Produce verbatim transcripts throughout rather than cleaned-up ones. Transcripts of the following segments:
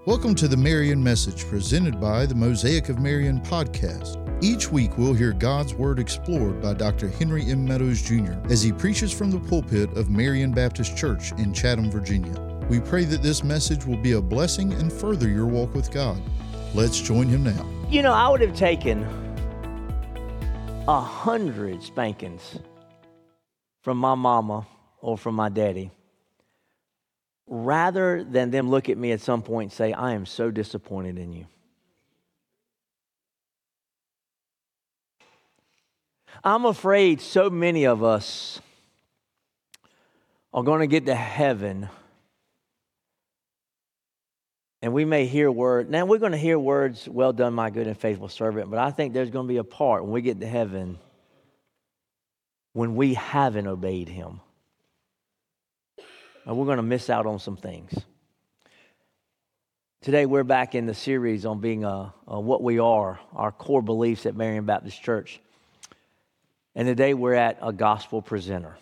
Welcome to the Marian Message presented by the Mosaic of Marian podcast. Each week we'll hear God's Word explored by Doctor Henry M. Meadows Junior as he preaches from the pulpit of Marian Baptist Church in Chatham, Virginia. We pray that this message will be a blessing and further your walk with God. Let's join him now. You know, I would have taken a hundred spankings from my mama or from my daddy rather than them look at me at some point and say, I am so disappointed in you. I'm afraid so many of us are going to get to heaven and we may hear words. Now, we're going to hear words, well done, my good and faithful servant, but I think there's going to be a part when we get to heaven when we haven't obeyed him. And we're going to miss out on some things. Today, we're back in the series on being a, a what we are, our core beliefs at Marian Baptist Church. And today, we're at a gospel presenter.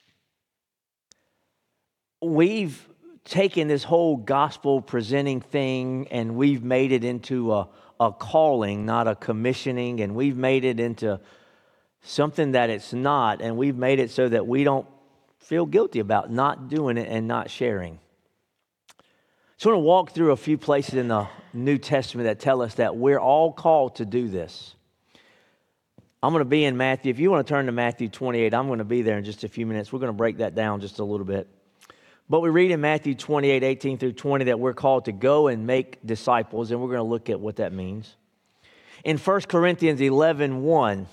We've taken this whole gospel presenting thing and we've made it into a, a calling, not a commissioning, and we've made it into something that it's not, and we've made it so that we don't feel guilty about not doing it and not sharing. So I want to walk through a few places in the New Testament that tell us that we're all called to do this. I'm going to be in Matthew. If you want to turn to Matthew twenty-eight, I'm going to be there in just a few minutes. We're going to break that down just a little bit. But we read in Matthew twenty-eight, eighteen through twenty that we're called to go and make disciples, and we're going to look at what that means. In First Corinthians eleven, one,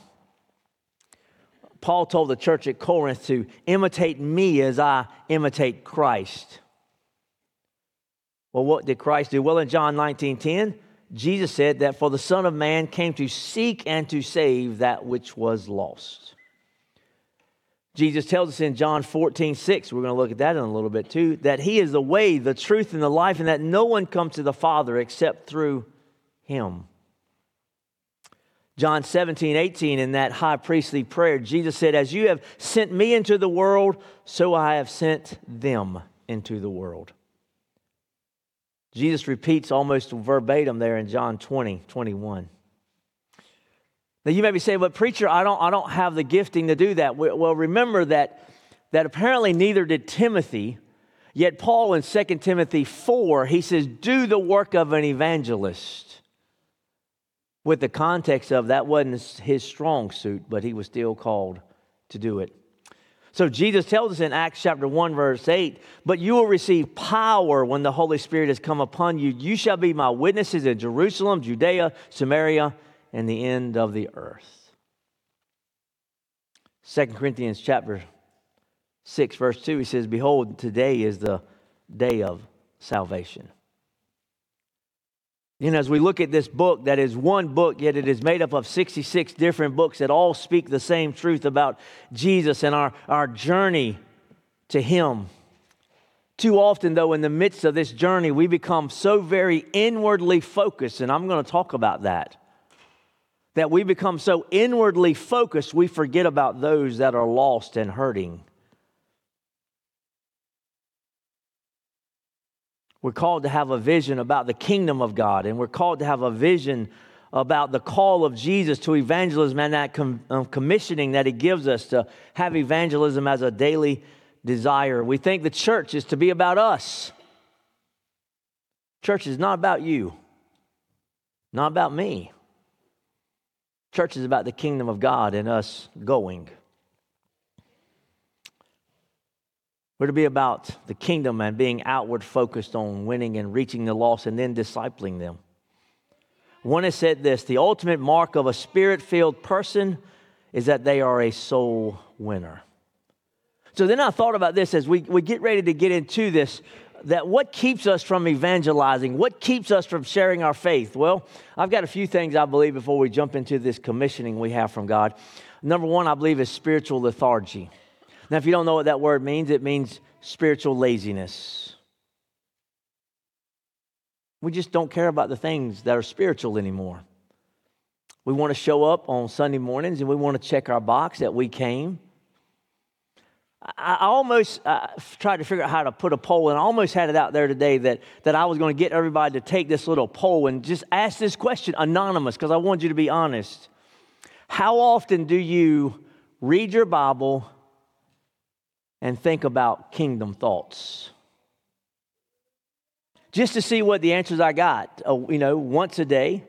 Paul told the church at Corinth to imitate me as I imitate Christ. Well, what did Christ do? Well, in John nineteen ten, Jesus said that for the Son of Man came to seek and to save that which was lost. Jesus tells us in John fourteen, six, we're going to look at that in a little bit too, that he is the way, the truth, and the life, and that no one comes to the Father except through him. John seventeen, eighteen, in that high priestly prayer, Jesus said, as you have sent me into the world, so I have sent them into the world. Jesus repeats almost verbatim there in John twenty, twenty-one. Now you may be saying, but preacher, I don't, I don't have the gifting to do that. Well, remember that, that apparently neither did Timothy, yet Paul in Second Timothy four, he says, do the work of an evangelist. With the context of that wasn't his strong suit, but he was still called to do it. So Jesus tells us in Acts chapter one, verse eight, but you will receive power when the Holy Spirit has come upon you. You shall be my witnesses in Jerusalem, Judea, Samaria, and the end of the earth. Second Corinthians chapter six, verse two, he says, behold, today is the day of salvation. You know, as we look at this book that is one book, yet it is made up of sixty-six different books that all speak the same truth about Jesus and our, our journey to him. Too often, though, in the midst of this journey, we become so very inwardly focused, and I'm going to talk about that, that we become so inwardly focused, we forget about those that are lost and hurting. We're called to have a vision about the kingdom of God, and we're called to have a vision about the call of Jesus to evangelism and that com- um, commissioning that he gives us to have evangelism as a daily desire. We think the church is to be about us. Church is not about you, not about me. Church is about the kingdom of God and us going. We're to be about the kingdom and being outward focused on winning and reaching the lost and then discipling them. One has said this, the ultimate mark of a spirit-filled person is that they are a soul winner. So then I thought about this as we, we get ready to get into this, that what keeps us from evangelizing? What keeps us from sharing our faith? Well, I've got a few things I believe before we jump into this commissioning we have from God. Number one, I believe is spiritual lethargy. Now, if you don't know what that word means, it means spiritual laziness. We just don't care about the things that are spiritual anymore. We want to show up on Sunday mornings and we want to check our box that we came. I almost uh, tried to figure out how to put a poll, and I almost had it out there today that, that I was going to get everybody to take this little poll and just ask this question anonymous, because I want you to be honest. How often do you read your Bible and think about kingdom thoughts? Just to see what the answers I got. Uh, you know, once a day,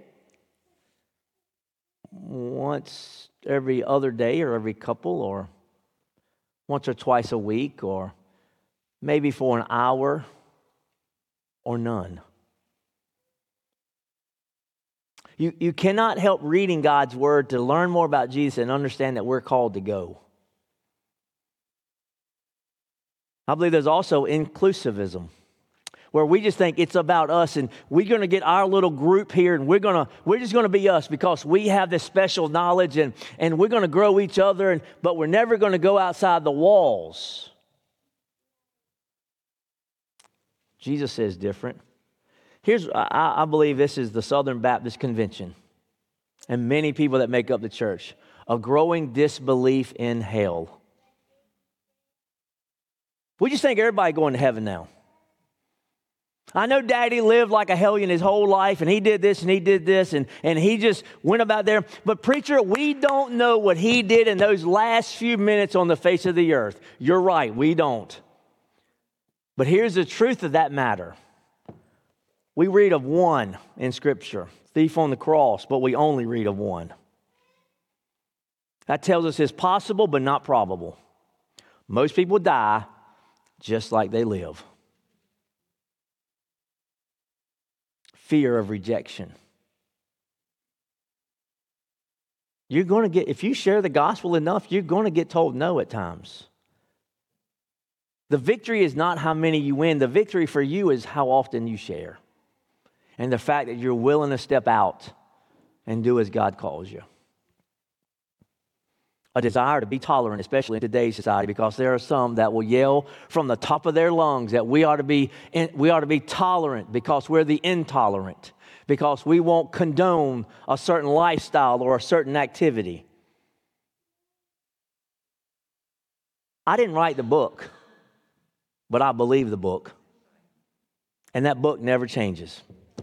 once every other day, or every couple, or once or twice a week, or maybe for an hour, or none. You, you cannot help reading God's word to learn more about Jesus and understand that we're called to go. I believe there's also inclusivism, where we just think it's about us, and we're going to get our little group here, and we're going to we're just going to be us because we have this special knowledge, and, and we're going to grow each other, and, but we're never going to go outside the walls. Jesus says different. Here's I, I believe this is the Southern Baptist Convention, and many people that make up the church, a growing disbelief in hell. We just think everybody going to heaven now. I know Daddy lived like a hellion his whole life, and he did this and he did this, and, and he just went about there. But preacher, we don't know what he did in those last few minutes on the face of the earth. You're right, we don't. But here's the truth of that matter. We read of one in Scripture, thief on the cross, but we only read of one. That tells us it's possible, but not probable. Most people die just like they live. Fear of rejection. You're going to get, if you share the gospel enough, you're going to get told no at times. The victory is not how many you win. The victory for you is how often you share. And the fact that you're willing to step out and do as God calls you. A desire to be tolerant, especially in today's society, because there are some that will yell from the top of their lungs that we ought to be in, we ought to be tolerant because we're the intolerant, because we won't condone a certain lifestyle or a certain activity. I didn't write the book, but I believe the book, and that book never changes.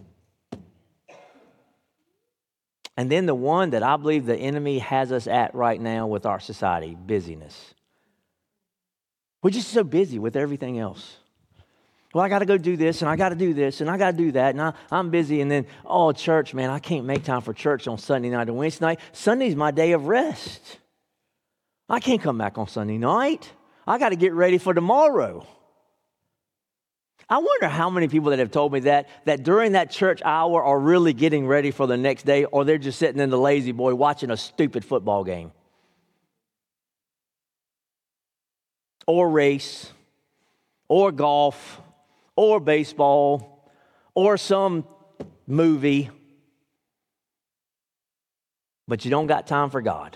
And then the one that I believe the enemy has us at right now with our society, busyness. We're just so busy with everything else. Well, I got to go do this, and I got to do this, and I got to do that, and I, I'm busy. And then, oh, church, man, I can't make time for church on Sunday night or Wednesday night. Sunday's my day of rest. I can't come back on Sunday night. I got to get ready for tomorrow. I wonder how many people that have told me that, that during that church hour are really getting ready for the next day, or they're just sitting in the lazy boy watching a stupid football game. Or race, or golf, or baseball, or some movie. But you don't got time for God.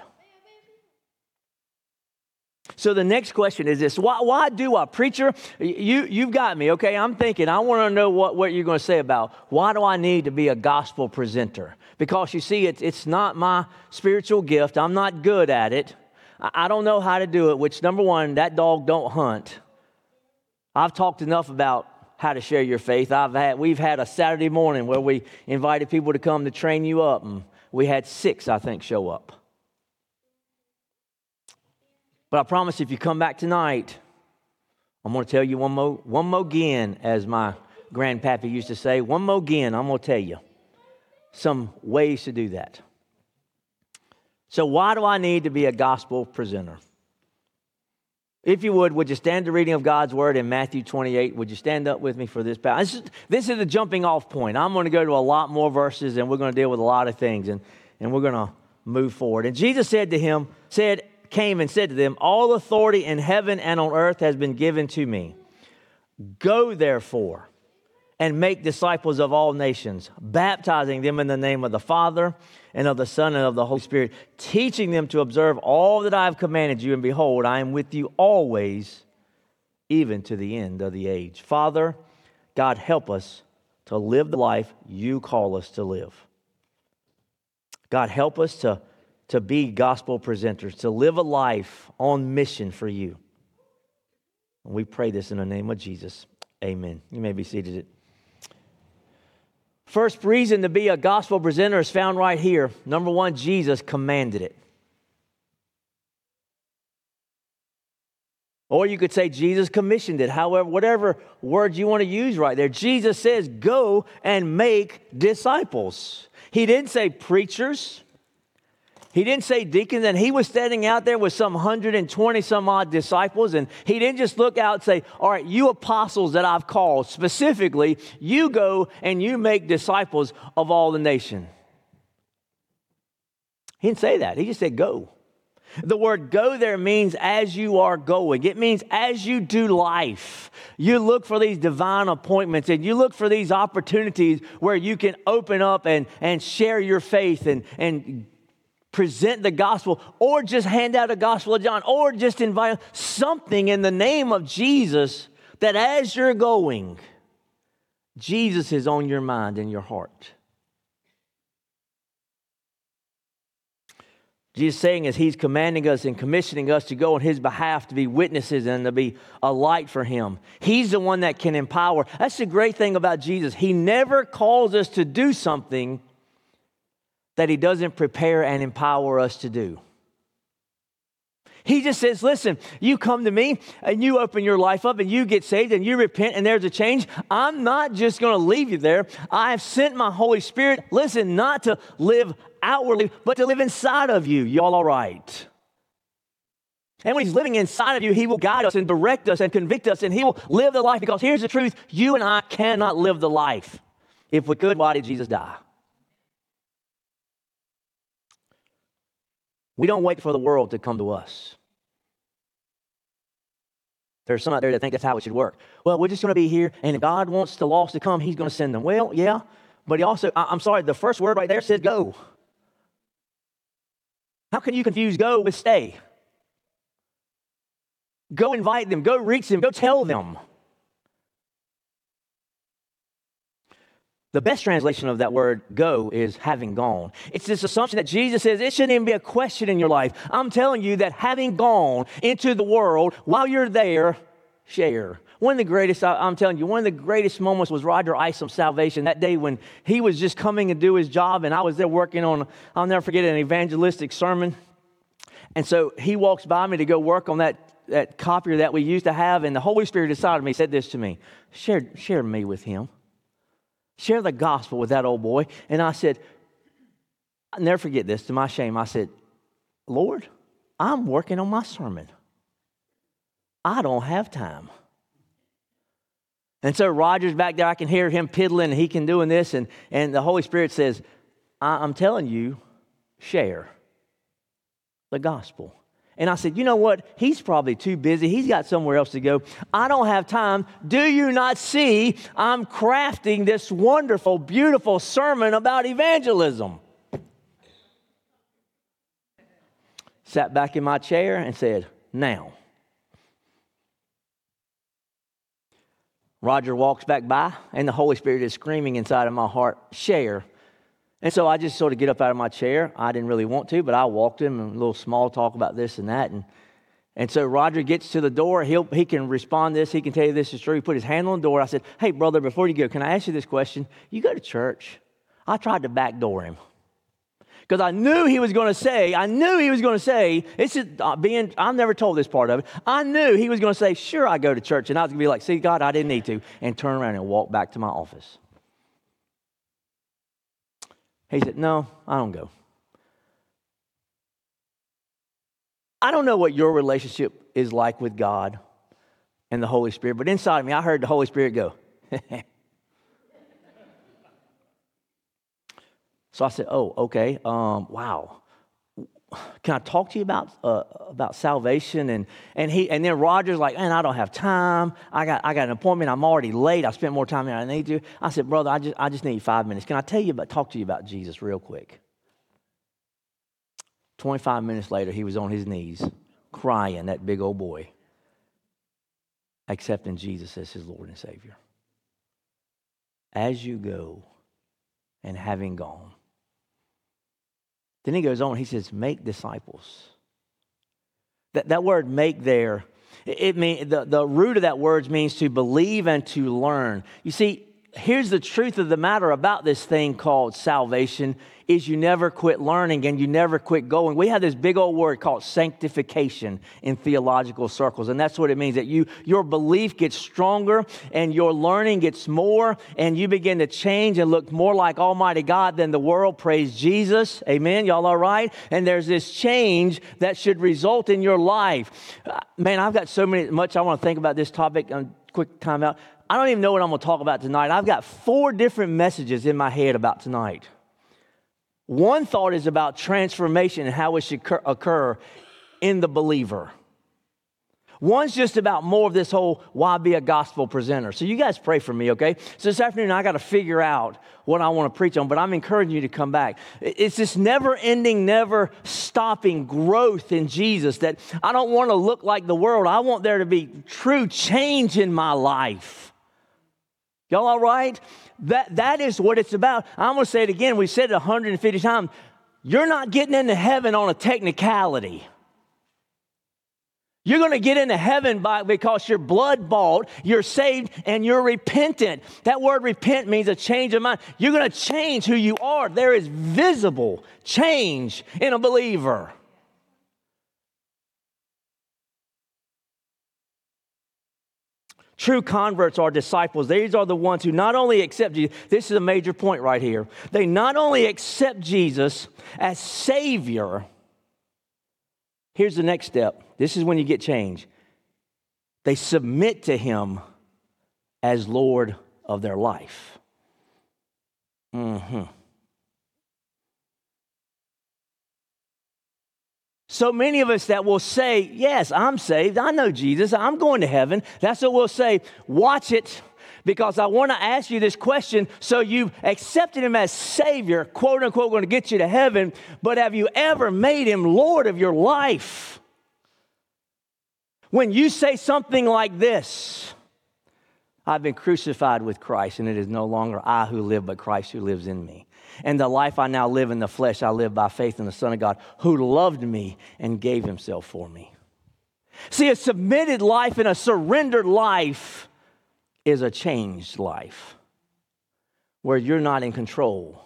So the next question is this. Why, why do I? Preacher, you, you've got me, okay? I'm thinking, I want to know what, what you're going to say about why do I need to be a gospel presenter? Because you see, it's, it's not my spiritual gift. I'm not good at it. I, I don't know how to do it, which, number one, that dog don't hunt. I've talked enough about how to share your faith. I've had, we've had a Saturday morning where we invited people to come to train you up, and we had six, I think, show up. But I promise if you come back tonight, I'm going to tell you one more, one more again, as my grandpappy used to say, one more again, I'm going to tell you some ways to do that. So why do I need to be a gospel presenter? If you would, would you stand the reading of God's word in Matthew twenty-eight? Would you stand up with me for this passage? This is, this is a jumping off point. I'm going to go to a lot more verses, and we're going to deal with a lot of things, and, and we're going to move forward. And Jesus said to him, said, came and said to them, all authority in heaven and on earth has been given to me. Go therefore and make disciples of all nations, baptizing them in the name of the Father and of the Son and of the Holy Spirit, teaching them to observe all that I have commanded you. And behold, I am with you always, even to the end of the age. Father, God, help us to live the life you call us to live. God, help us to to be gospel presenters, to live a life on mission for you. We pray this in the name of Jesus. Amen. You may be seated. First reason to be a gospel presenter is found right here. Number one, Jesus commanded it. Or you could say Jesus commissioned it. However, whatever word you want to use right there. Jesus says, go and make disciples. He didn't say preachers. He didn't say deacons. And he was standing out there with some one hundred twenty some odd disciples. And he didn't just look out and say, all right, you apostles that I've called, specifically, you go and you make disciples of all the nation. He didn't say that. He just said, go. The word go there means as you are going. It means as you do life. You look for these divine appointments and you look for these opportunities where you can open up and, and share your faith and, and present the gospel, or just hand out a gospel of John, or just invite something in the name of Jesus, that as you're going, Jesus is on your mind and your heart. Jesus saying is he's commanding us and commissioning us to go on his behalf to be witnesses and to be a light for him. He's the one that can empower. That's the great thing about Jesus. He never calls us to do something that he doesn't prepare and empower us to do. He just says, listen, you come to me and you open your life up and you get saved and you repent and there's a change. I'm not just going to leave you there. I have sent my Holy Spirit, listen, not to live outwardly, but to live inside of you. Y'all all right? And when he's living inside of you, he will guide us and direct us and convict us, and he will live the life, because here's the truth. You and I cannot live the life. If we could, why did Jesus die? We don't wait for the world to come to us. There's some out there that think that's how it should work. Well, we're just going to be here, and if God wants the lost to come, he's going to send them. Well, yeah, but he also, I, I'm sorry, the first word right there says go. How can you confuse go with stay? Go invite them, go reach them, go tell them. The best translation of that word go is having gone. It's this assumption that Jesus says it shouldn't even be a question in your life. I'm telling you that having gone into the world, while you're there, share. One of the greatest, I'm telling you, one of the greatest moments was Roger Isom's salvation that day when he was just coming to do his job, and I was there working on, I'll never forget, an evangelistic sermon. And so he walks by me to go work on that, that copier that we used to have, and the Holy Spirit inside of me said this to me, share, share me with him. Share the gospel with that old boy. And I said, I'll never forget this, to my shame. I said, Lord, I'm working on my sermon. I don't have time. And so Roger's back there. I can hear him piddling, and he can doing this. And, and the Holy Spirit says, I, I'm telling you, share the gospel. And I said, you know what? He's probably too busy. He's got somewhere else to go. I don't have time. Do you not see I'm crafting this wonderful, beautiful sermon about evangelism? Sat back in my chair and said, now. Roger walks back by, and the Holy Spirit is screaming inside of my heart, share. And so I just sort of get up out of my chair. I didn't really want to, but I walked him and a little small talk about this and that. And and so Roger gets to the door. He'll, he can respond to this. He can tell you this is true. He put his hand on the door. I said, hey, brother, before you go, can I ask you this question? You go to church? I tried to backdoor him because I knew he was going to say, I knew he was going to say, this is uh, being, I've never told this part of it. I knew he was going to say, sure, I go to church. And I was going to be like, see, God, I didn't need to. And turn around and walk back to my office. He said, no, I don't go. I don't know what your relationship is like with God and the Holy Spirit, but inside of me, I heard the Holy Spirit go. So I said, oh, okay, um, wow. Can I talk to you about uh, about salvation? And and he and then Roger's like, man, I don't have time. I got I got an appointment. I'm already late. I spent more time than I need to. I said, brother, I just I just need five minutes. Can I tell you about talk to you about Jesus real quick? twenty-five minutes later, he was on his knees, crying, that big old boy, accepting Jesus as his Lord and Savior. As you go, and having gone. Then he goes on, he says, make disciples. That, that word make there It, it mean, the, the root of that word means to believe and to learn. You see, here's the truth of the matter about this thing called salvation is you never quit learning and you never quit going. We have this big old word called sanctification in theological circles, and that's what it means, that you your belief gets stronger and your learning gets more, and you begin to change and look more like Almighty God than the world. Praise Jesus. Amen. Y'all all right? And there's this change that should result in your life. Uh, Man, I've got so many, much I want to think about this topic. Um, quick time out. I don't even know what I'm going to talk about tonight. I've got four different messages in my head about tonight. One thought is about transformation and how it should occur in the believer. One's just about more of this whole why be a gospel presenter. So you guys pray for me, okay? So this afternoon I got to figure out what I want to preach on, but I'm encouraging you to come back. It's this never-ending, never-stopping growth in Jesus that I don't want to look like the world. I want there to be true change in my life. Y'all all right? That, that is what it's about. I'm going to say it again. We said it one hundred fifty times. You're not getting into heaven on a technicality. You're going to get into heaven by, because you're blood bought, you're saved, and you're repentant. That word repent means a change of mind. You're going to change who you are. There is visible change in a believer. True converts are disciples. These are the ones who not only accept Jesus. This is a major point right here. They not only accept Jesus as Savior. Here's the next step. This is when you get change. They submit to Him as Lord of their life. Mm-hmm. So many of us that will say, yes, I'm saved. I know Jesus. I'm going to heaven. That's what we'll say. Watch it, because I want to ask you this question. So you've accepted Him as Savior, quote unquote, going to get you to heaven, but have you ever made Him Lord of your life? When you say something like this, I've been crucified with Christ, and it is no longer I who live, but Christ who lives in me. And the life I now live in the flesh, I live by faith in the Son of God, who loved me and gave Himself for me. See, a submitted life and a surrendered life is a changed life where you're not in control.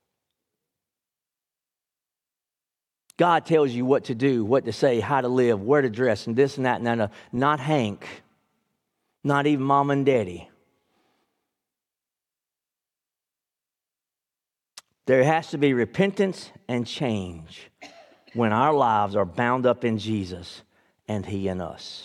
God tells you what to do, what to say, how to live, where to dress, and this and that and that. Not Hank, not even mom and daddy. There has to be repentance and change when our lives are bound up in Jesus and He in us.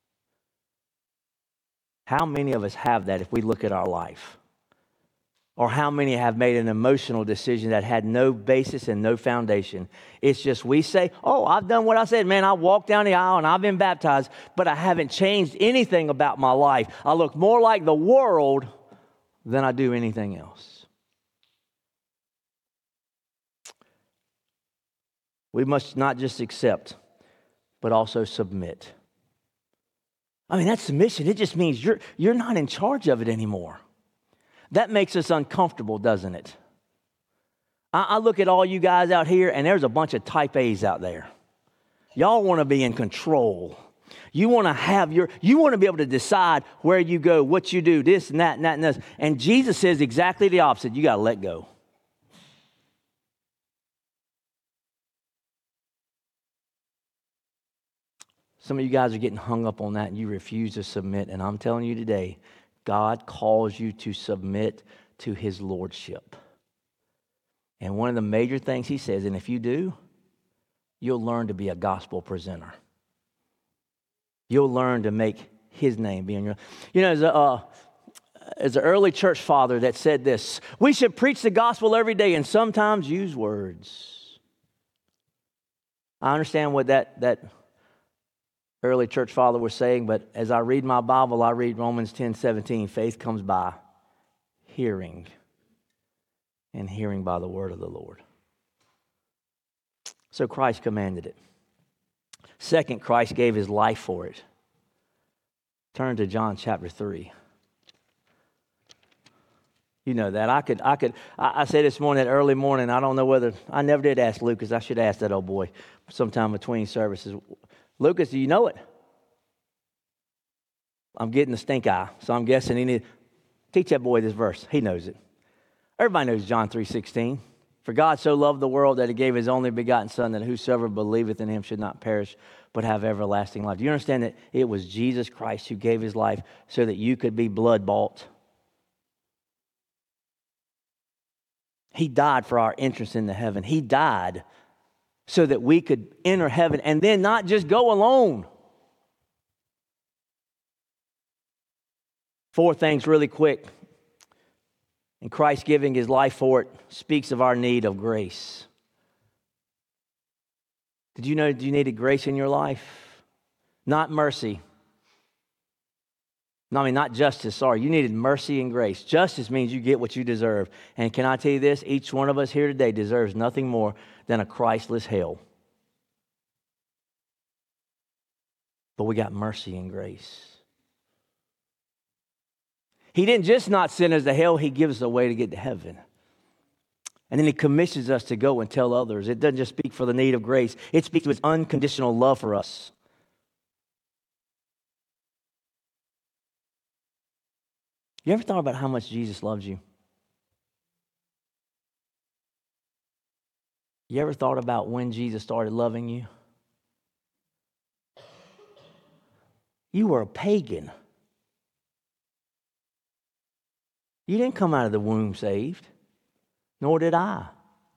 How many of us have that if we look at our life? Or how many have made an emotional decision that had no basis and no foundation? It's just we say, oh, I've done what I said. Man, I walked down the aisle and I've been baptized, but I haven't changed anything about my life. I look more like the world than I do anything else. We must not just accept, but also submit. I mean, that submission, it just means you're, you're not in charge of it anymore. That makes us uncomfortable, doesn't it? I, I look at all you guys out here, and there's a bunch of type A's out there. Y'all want to be in control. You want to have your, you want to be able to decide where you go, what you do, this and that and that and this. And Jesus says exactly the opposite. You got to let go. Some of you guys are getting hung up on that and you refuse to submit. And I'm telling you today, God calls you to submit to His lordship. And one of the major things He says, and if you do, you'll learn to be a gospel presenter. You'll learn to make His name be in your... You know, there's, a, uh, there's an early church father that said this: we should preach the gospel every day and sometimes use words. I understand what that... that early church father was saying, but as I read my Bible, I read Romans ten seventeen. Faith comes by hearing, and hearing by the word of the Lord. So Christ commanded it. Second, Christ gave His life for it. Turn to John chapter three. You know that. I could, I could, I, I said this morning, that early morning, I don't know whether, I never did ask Lucas. I should ask that old boy sometime between services. Lucas, do you know it? I'm getting the stink eye, so I'm guessing he need teach that boy this verse. He knows it. Everybody knows John three sixteen. For God so loved the world that he gave his only begotten Son, that whosoever believeth in him should not perish, but have everlasting life. Do you understand that it was Jesus Christ who gave his life so that you could be blood bought? He died for our entrance into heaven. He died so that we could enter heaven and then not just go alone. Four things really quick. And Christ giving his life for it speaks of our need of grace. Did you know you needed grace in your life? Not mercy. No, I mean, not justice, sorry. You needed mercy and grace. Justice means you get what you deserve. And can I tell you this? Each one of us here today deserves nothing more than a Christless hell. But we got mercy and grace. He didn't just not send us to hell, he gives us a way to get to heaven. And then he commissions us to go and tell others. It doesn't just speak for the need of grace. It speaks to his unconditional love for us. You ever thought about how much Jesus loves you? You ever thought about when Jesus started loving you? You were a pagan. You didn't come out of the womb saved, nor did I.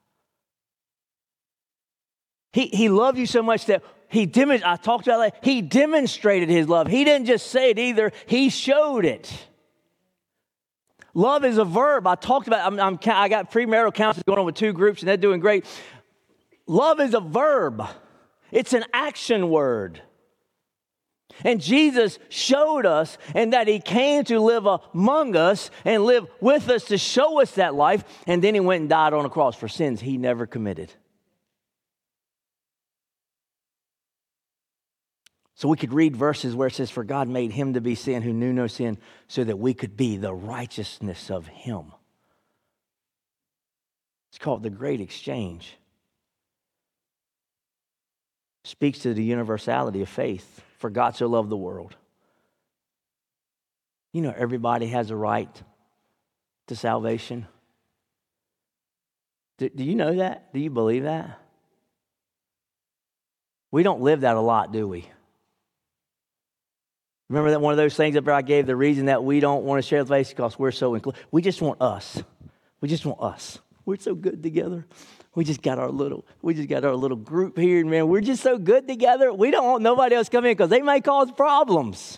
He, he loved you so much that he dem- I talked about that. He demonstrated his love. He didn't just say it either. He showed it. Love is a verb. I talked about. I'm, I'm, I got premarital counseling going on with two groups, and they're doing great. Love is a verb. It's an action word. And Jesus showed us, and that he came to live among us and live with us to show us that life. And then he went and died on a cross for sins he never committed. So we could read verses where it says, for God made him to be sin who knew no sin, so that we could be the righteousness of him. It's called the Great Exchange. Speaks to the universality of faith. For God so loved the world. You know, everybody has a right to salvation. Do, do you know that? Do you believe that? We don't live that a lot, do we? Remember that one of those things that I gave, the reason that we don't want to share the faith because we're so included. We just want us. We just want us. We're so good together. We just got our little, we just got our little group here, man. We're just so good together. We don't want nobody else come in because they may cause problems.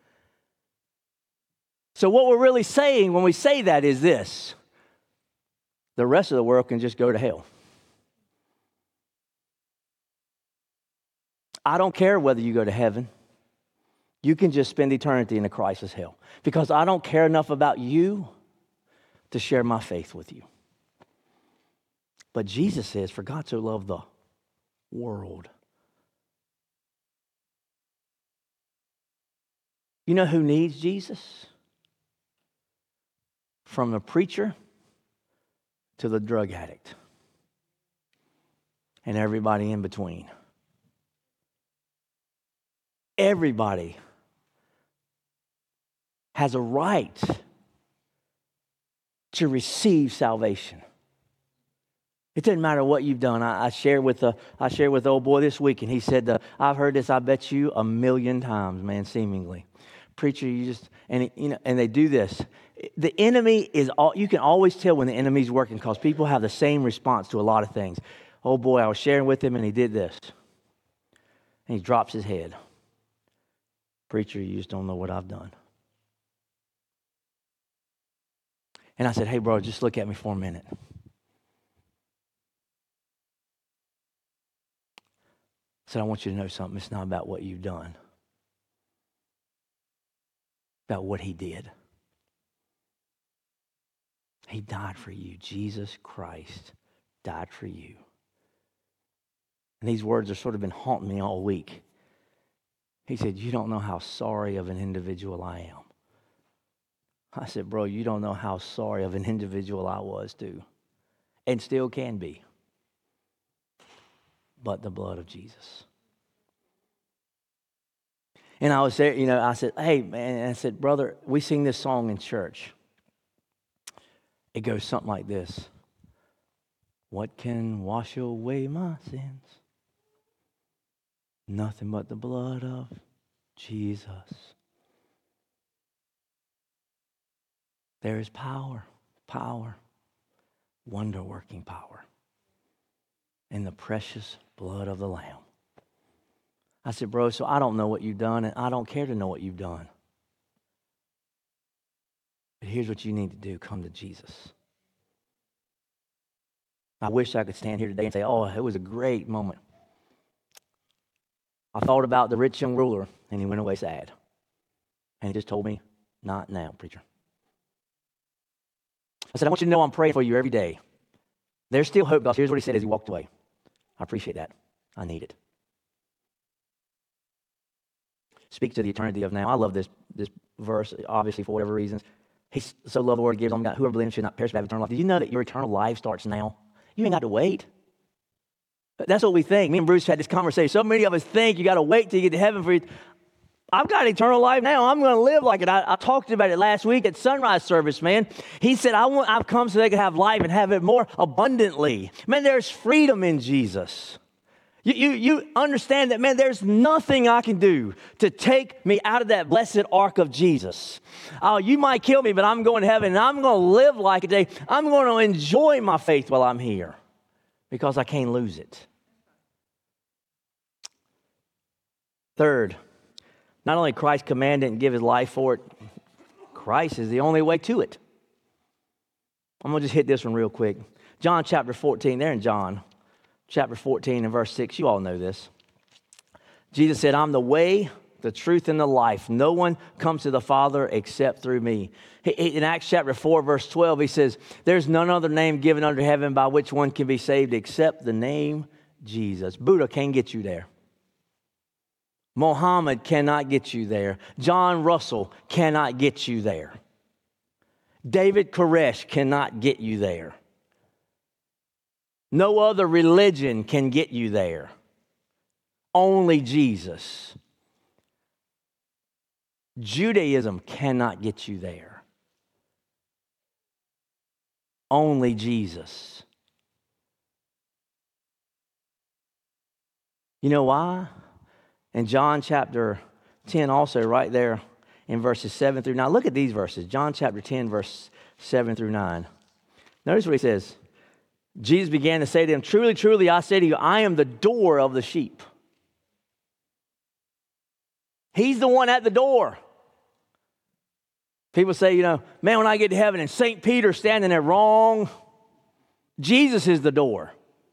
So what we're really saying when we say that is this: the rest of the world can just go to hell. I don't care whether you go to heaven. You can just spend eternity in a Christless hell because I don't care enough about you to share my faith with you. But Jesus says, for God so loved the world. You know who needs Jesus? From the preacher to the drug addict and everybody in between. Everybody has a right to receive salvation. It doesn't matter what you've done. I, I shared with the I shared with the old boy this week, and he said, uh, "I've heard this. I bet you a million times, man. Seemingly, preacher, you just and it, you know, and they do this. The enemy is all. You can always tell when the enemy's working because people have the same response to a lot of things. Oh boy, I was sharing with him, and he did this, and he drops his head. Preacher, you just don't know what I've done. And I said, hey, bro, just look at me for a minute. I said, I want you to know something. It's not about what you've done. It's about what he did. He died for you. Jesus Christ died for you. And these words have sort of been haunting me all week. He said, you don't know how sorry of an individual I am. I said, bro, you don't know how sorry of an individual I was too. And still can be. But the blood of Jesus. And I was there, you know, I said, hey, man, and I said, brother, we sing this song in church. It goes something like this. What can wash away my sins? Nothing but the blood of Jesus. There is power, power, wonder-working power in the precious blood of the Lamb. I said, bro, so I don't know what you've done, and I don't care to know what you've done. But here's what you need to do. Come to Jesus. I wish I could stand here today and say, oh, it was a great moment. I thought about the rich young ruler, and he went away sad. And he just told me, not now, preacher. I said, I want you to know I'm praying for you every day. There's still hope, God. Here's what he said as he walked away. I appreciate that. I need it. Speak to the eternity of now. I love this, this verse, obviously, for whatever reasons. He so loved the word he gives on God. Whoever believes should not perish but have eternal life. Did you know that your eternal life starts now? You ain't got to wait. That's what we think. Me and Bruce had this conversation. So many of us think you got to wait till you get to heaven for it. I've got eternal life now. I'm going to live like it. I, I talked about it last week at sunrise service, man. He said, I want, I've come so they can have life and have it more abundantly. Man, there's freedom in Jesus. You, you, you understand that, man, there's nothing I can do to take me out of that blessed ark of Jesus. Oh, you might kill me, but I'm going to heaven, and I'm going to live like it today. I'm going to enjoy my faith while I'm here because I can't lose it. Third, not only Christ commanded and give his life for it, Christ is the only way to it. I'm going to just hit this one real quick. John chapter fourteen, there in John chapter fourteen and verse six, you all know this. Jesus said, I'm the way, the truth, and the life. No one comes to the Father except through me. In Acts chapter four, verse twelve, he says, there's none other name given under heaven by which one can be saved except the name Jesus. Buddha can't get you there. Muhammad cannot get you there. John Russell cannot get you there. David Koresh cannot get you there. No other religion can get you there. Only Jesus. Judaism cannot get you there. Only Jesus. You know why? In John chapter ten also, right there in verses seven through nine. Look at these verses. John chapter ten, verse seven through nine. Notice what he says. Jesus began to say to them, truly, truly, I say to you, I am the door of the sheep. He's the one at the door. People say, you know, man, when I get to heaven and Saint Peter's standing there, wrong. Jesus is the door.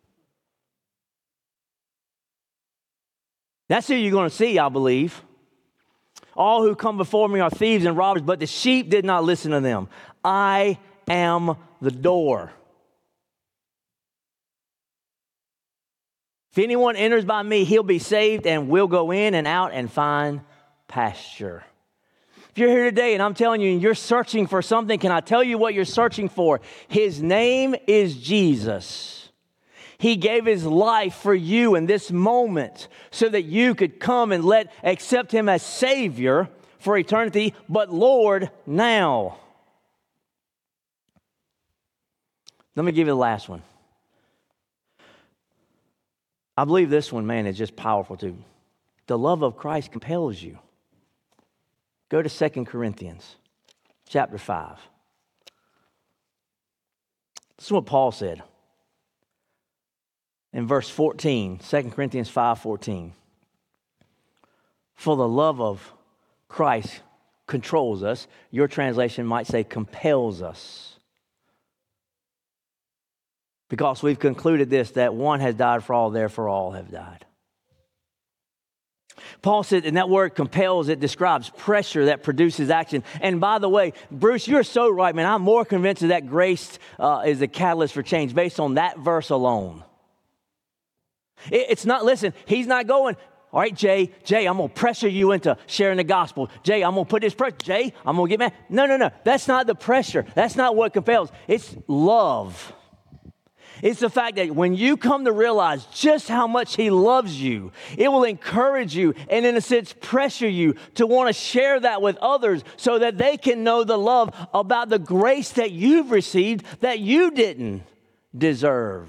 That's who you're going to see, I believe. All who come before me are thieves and robbers, but the sheep did not listen to them. I am the door. If anyone enters by me, he'll be saved and will go in and out and find pasture. If you're here today and I'm telling you you're searching for something, can I tell you what you're searching for? His name is Jesus. He gave his life for you in this moment so that you could come and let accept him as Savior for eternity, but Lord now. Let me give you the last one. I believe this one, man, is just powerful too. The love of Christ compels you. Go to Second Corinthians chapter five. This is what Paul said. In verse fourteen, Second Corinthians five fourteen. For the love of Christ controls us. Your translation might say compels us. Because we've concluded this, that one has died for all, therefore all have died. Paul said, and that word compels, it describes pressure that produces action. And by the way, Bruce, you're so right, man. I'm more convinced that, that grace uh, is the catalyst for change based on that verse alone. It, it's not, listen, he's not going, all right, Jay, Jay, I'm going to pressure you into sharing the gospel. Jay, I'm going to put this pressure. Jay, I'm going to get mad. No, no, no. That's not the pressure. That's not what compels. It's love. It's the fact that when you come to realize just how much He loves you, it will encourage you and, in a sense, pressure you to want to share that with others so that they can know the love about the grace that you've received that you didn't deserve.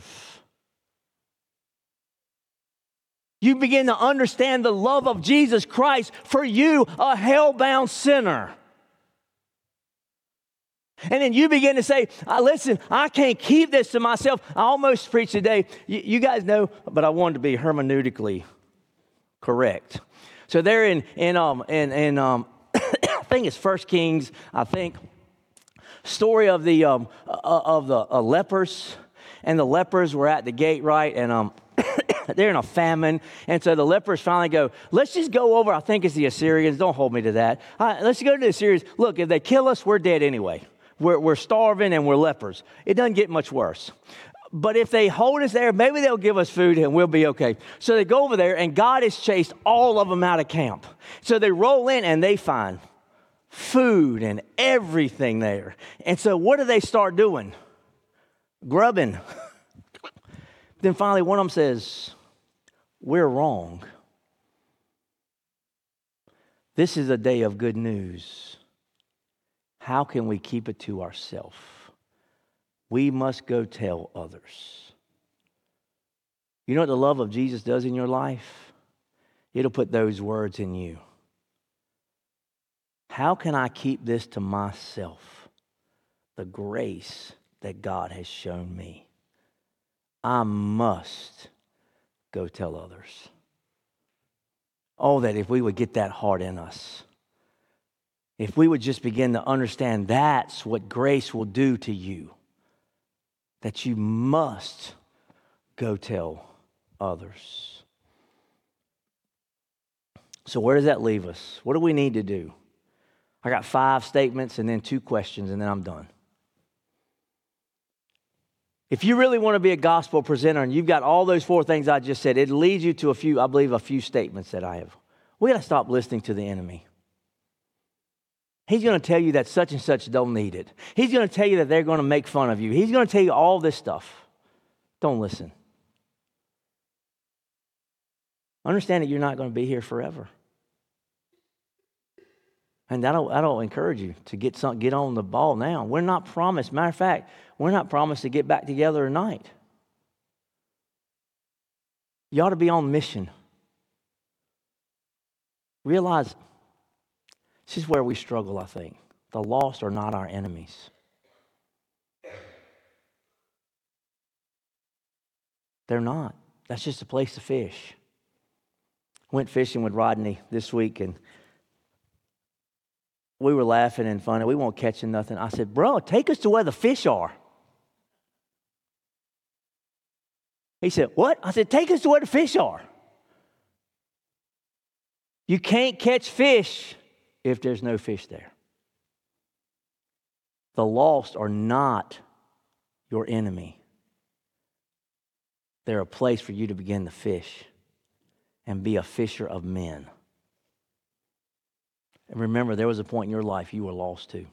You begin to understand the love of Jesus Christ for you, a hell-bound sinner. And then you begin to say, uh, listen, I can't keep this to myself. I almost preached today. You, you guys know, but I wanted to be hermeneutically correct. So they're in, in, um, in, in um, I think it's First Kings, I think, story of the, um, uh, of the uh, lepers. And the lepers were at the gate, right? And um, they're in a famine. And so the lepers finally go, let's just go over. I think it's the Assyrians. Don't hold me to that. Uh, let's go to the Assyrians. Look, if they kill us, we're dead anyway. We're, we're starving and we're lepers. It doesn't get much worse. But if they hold us there, maybe they'll give us food and we'll be okay. So they go over there and God has chased all of them out of camp. So they roll in and they find food and everything there. And so what do they start doing? Grubbing. Then finally one of them says, we're wrong. This is a day of good news. How can we keep it to ourselves? We must go tell others. You know what the love of Jesus does in your life? It'll put those words in you. How can I keep this to myself? The grace that God has shown me. I must go tell others. Oh, that if we would get that heart in us. If we would just begin to understand that's what grace will do to you, that you must go tell others. So where does that leave us? What do we need to do? I got five statements and then two questions and then I'm done. If you really want to be a gospel presenter and you've got all those four things I just said, it leads you to a few, I believe, a few statements that I have. We got to stop listening to the enemy. He's going to tell you that such and such don't need it. He's going to tell you that they're going to make fun of you. He's going to tell you all this stuff. Don't listen. Understand that you're not going to be here forever. And I don't, I don't encourage you to get some, get on the ball now. We're not promised. Matter of fact, we're not promised to get back together tonight. You ought to be on mission. Realize this is where we struggle, I think. The lost are not our enemies. They're not. That's just a place to fish. Went fishing with Rodney this week, and we were laughing and funny. We weren't catching nothing. I said, bro, take us to where the fish are. He said, what? I said, take us to where the fish are. You can't catch fish if there's no fish there. The lost are not your enemy. They're a place for you to begin to fish and be a fisher of men. And remember, there was a point in your life you were lost too.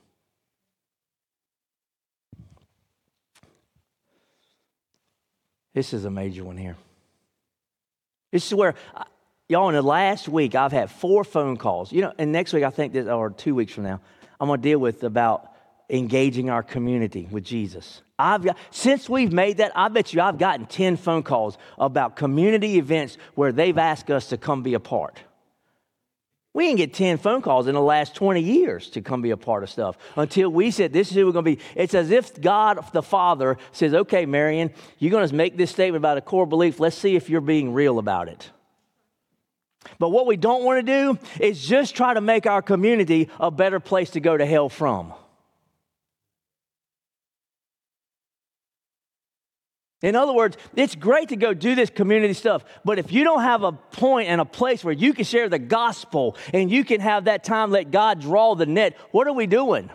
This is a major one here. This is where... I, Y'all, in the last week, I've had four phone calls. You know, and next week, I think, this, or two weeks from now, I'm going to deal with about engaging our community with Jesus. I've got, since we've made that, I bet you I've gotten ten phone calls about community events where they've asked us to come be a part. We didn't get ten phone calls in the last twenty years to come be a part of stuff until we said, this is who we're going to be. It's as if God, the Father, says, okay, Marion, you're going to make this statement about a core belief. Let's see if you're being real about it. But what we don't want to do is just try to make our community a better place to go to hell from. In other words, it's great to go do this community stuff, but if you don't have a point and a place where you can share the gospel and you can have that time let God draw the net, what are we doing?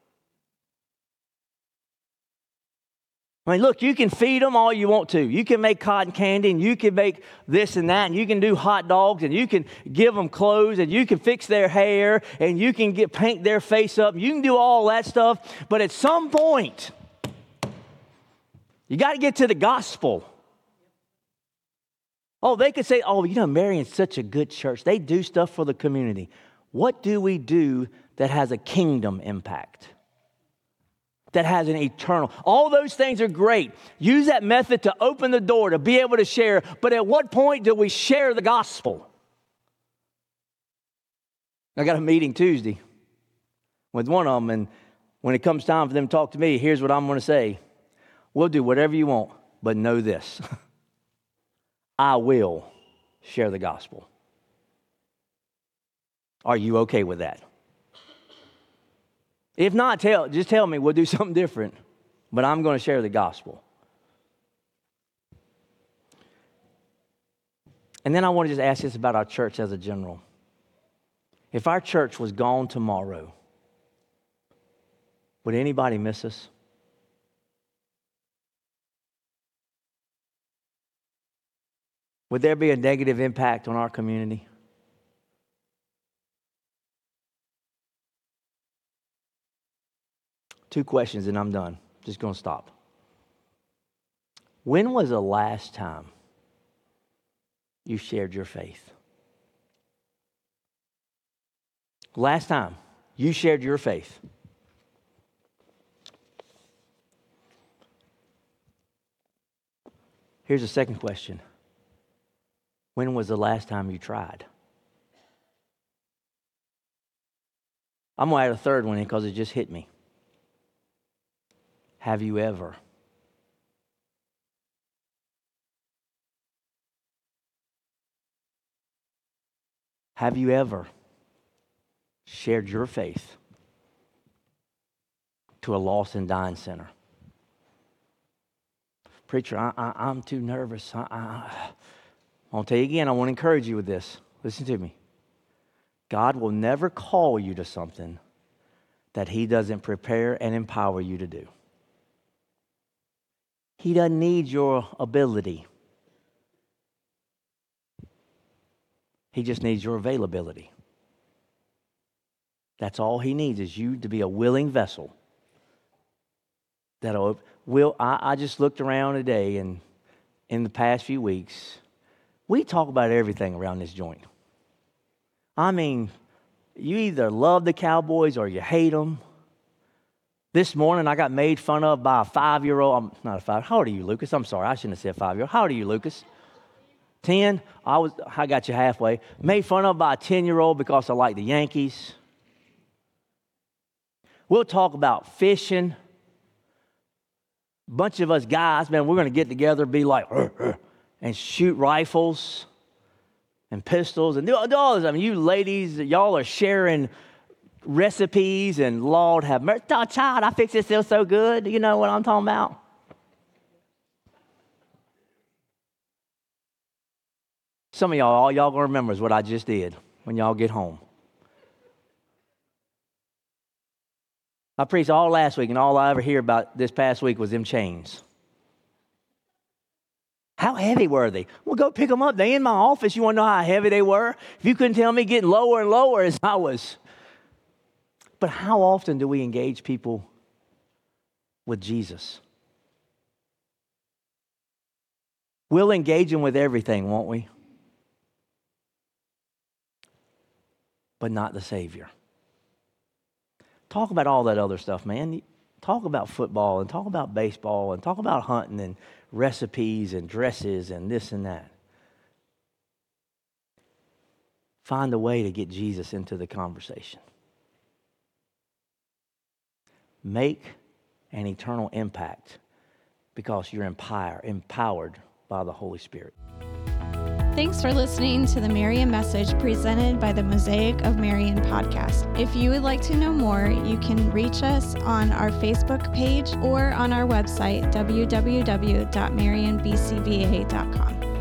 I mean, look, you can feed them all you want to. You can make cotton candy, and you can make this and that, and you can do hot dogs, and you can give them clothes, and you can fix their hair, and you can get paint their face up. You can do all that stuff, but at some point, You got to get to the gospel. Oh, they could say, oh, you know, Marion's such a good church. They do stuff for the community. What do we do that has a kingdom impact? That has an eternal. All those things are great. Use that method to open the door, to be able to share. But at what point do we share the gospel? I got a meeting Tuesday with one of them, and when it comes time for them to talk to me, here's what I'm going to say. We'll do whatever you want, but know this. I will share the gospel. Are you okay with that? If not, tell just tell me. We'll do something different. But I'm going to share the gospel. And then I want to just ask this about our church as a general. If our church was gone tomorrow, would anybody miss us? Would there be a negative impact on our community? Two questions and I'm done. Just going to stop. When was the last time you shared your faith? Last time you shared your faith. Here's the second question. When was the last time you tried? I'm going to add a third one in because it just hit me. Have you ever? Have you ever shared your faith to a lost and dying sinner? Preacher, I, I, I'm too nervous. I, I, I'll tell you again, I want to encourage you with this. Listen to me. God will never call you to something that He doesn't prepare and empower you to do. He doesn't need your ability. He just needs your availability. That's all He needs, is you to be a willing vessel. That'll will I, I just looked around today, and in the past few weeks, we talk about everything around this joint. I mean, you either love the Cowboys or you hate them. This morning, I got made fun of by a five-year-old. I'm not a five. How old are you, Lucas? I'm sorry. I shouldn't have said five-year-old. How old are you, Lucas? Ten. I was. I got you halfway. Made fun of by a ten-year-old because I like the Yankees. We'll talk about fishing. A bunch of us guys, man, we're going to get together, be like, "Rrr, rrr," and shoot rifles and pistols and do, do all this. I mean, you ladies, y'all are sharing recipes, and Lord have mercy. Oh, child, I fix this still so good. You know what I'm talking about? Some of y'all, all y'all gonna remember is what I just did when y'all get home. I preached all last week, and all I ever hear about this past week was them chains. How heavy were they? Well, go pick them up. They in my office. You want to know how heavy they were? If you couldn't tell me, getting lower and lower as I was. But how often do we engage people with Jesus? We'll engage them with everything, won't we? But not the Savior. Talk about all that other stuff, man. Talk about football and talk about baseball and talk about hunting and recipes and dresses and this and that. Find a way to get Jesus into the conversation. Make an eternal impact because you're empower, empowered by the Holy Spirit. Thanks for listening to the Marion Message presented by the Mosaic of Marion podcast. If you would like to know more, you can reach us on our Facebook page or on our website, w w w dot marion b c v a dot com.